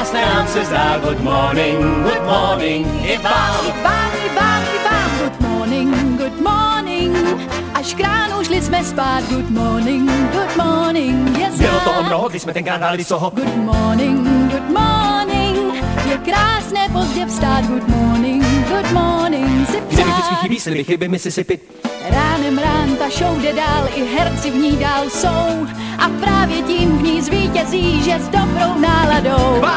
krásné nám se zdá. Good morning, i vám. Good morning, až k ránu šli jsme spát. Good morning, je znát. Bylo toho mnoho, když jsme tenkrát dali soho. Good morning, je krásné pozdě vstát. Good morning, si Kde mi vždycky přát. chybí sliby, chyby Mississippi. Ránem rán ta show jde dál, i herci v ní dál jsou. A právě tím v ní zvítězí, že s dobrou náladou